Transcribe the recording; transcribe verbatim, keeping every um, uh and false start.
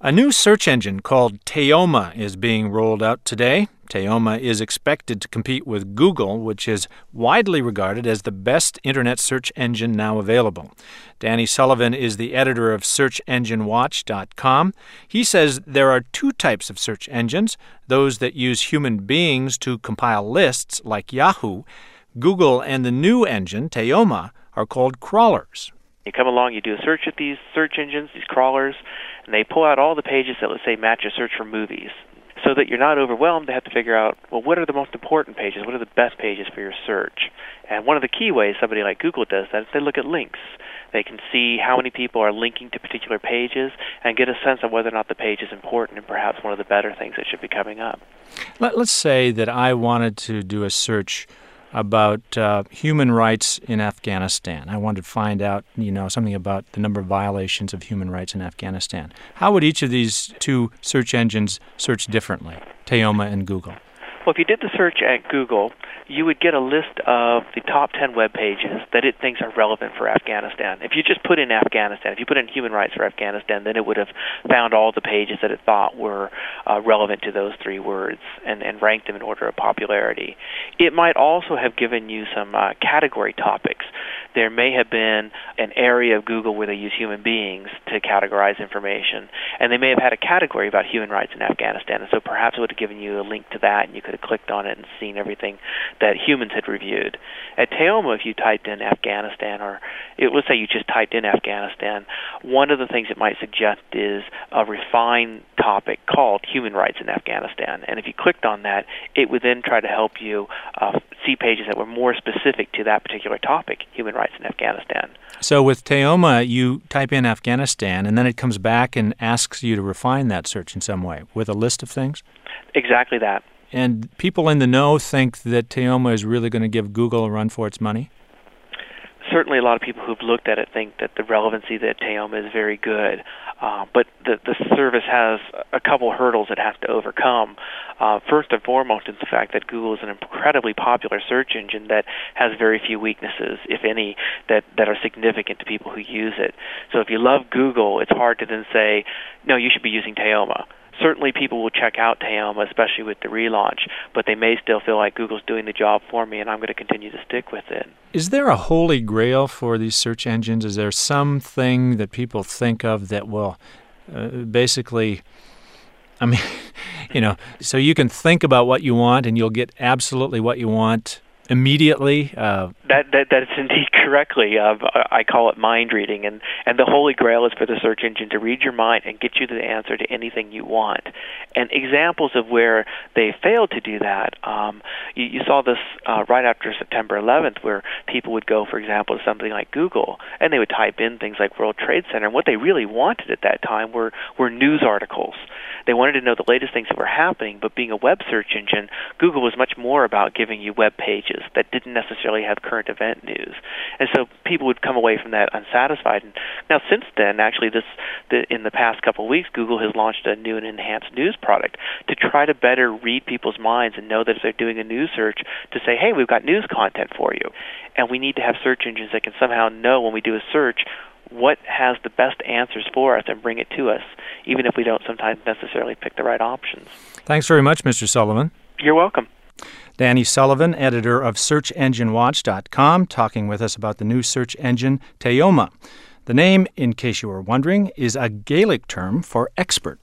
A new search engine called Teoma is being rolled out today. Teoma is expected to compete with Google, which is widely regarded as the best internet search engine now available. Danny Sullivan is the editor of search engine watch dot com. He says there are two types of search engines, those that use human beings to compile lists, like Yahoo. Google and the new engine, Teoma, are called crawlers. You come along, you do a search with these search engines, these crawlers, and they pull out all the pages that, let's say, match your search for movies, so that you're not overwhelmed to have to figure out, well, what are the most important pages? What are the best pages for your search? And one of the key ways somebody like Google does that is they look at links. They can see how many people are linking to particular pages and get a sense of whether or not the page is important and perhaps one of the better things that should be coming up. Let, let's say that I wanted to do a search about uh, human rights in Afghanistan. I wanted to find out, you know, something about the number of violations of human rights in Afghanistan. How would each of these two search engines search differently, Teoma and Google? Well, if you did the search at Google, you would get a list of the top ten web pages that it thinks are relevant for Afghanistan. If you just put in Afghanistan, if you put in human rights for Afghanistan, then it would have found all the pages that it thought were uh, relevant to those three words and, and ranked them in order of popularity. It might also have given you some uh, category topics. There may have been an area of Google where they use human beings to categorize information, and they may have had a category about human rights in Afghanistan, and so perhaps it would have given you a link to that, and you could have clicked on it and seen everything that humans had reviewed. At Teoma, if you typed in Afghanistan, or it, let's say you just typed in Afghanistan, one of the things it might suggest is a refined topic called human rights in Afghanistan. And if you clicked on that, it would then try to help you uh, see pages that were more specific to that particular topic, human rights in Afghanistan. So with Teoma, you type in Afghanistan, and then it comes back and asks you to refine that search in some way with a list of things? Exactly that. And people in the know think that Teoma is really going to give Google a run for its money? Certainly a lot of people who've looked at it think that the relevancy that Teoma is very good. Uh, but the, the service has a couple hurdles it has to overcome. Uh, first and foremost is the fact that Google is an incredibly popular search engine that has very few weaknesses, if any, that, that are significant to people who use it. So if you love Google, it's hard to then say, no, you should be using Teoma. Certainly people will check out Teoma, especially with the relaunch, but they may still feel like Google's doing the job for me and I'm going to continue to stick with it. Is there a holy grail for these search engines? Is there something that people think of that will uh, basically, I mean, you know, so you can think about what you want and you'll get absolutely what you want immediately? Uh, that, that That's indeed correctly. Uh, I call it mind reading, and, and the holy grail is for the search engine to read your mind and get you the answer to anything you want. And examples of where they failed to do that, um, you, you saw this uh, right after September eleventh, where people would go, for example, to something like Google, and they would type in things like World Trade Center, and what they really wanted at that time were, were news articles. They wanted to know the latest things that were happening, but being a web search engine, Google was much more about giving you web pages that didn't necessarily have current event news. And so people would come away from that unsatisfied. And now since then, actually, this the, in the past couple of weeks, Google has launched a new and enhanced news product to try to better read people's minds and know that if they're doing a news search, to say, hey, we've got news content for you. And we need to have search engines that can somehow know when we do a search what has the best answers for us and bring it to us, even if we don't sometimes necessarily pick the right options. Thanks very much, Mister Sullivan. You're welcome. Danny Sullivan, editor of search engine watch dot com, talking with us about the new search engine Teoma. The name, in case you were wondering, is a Gaelic term for expert.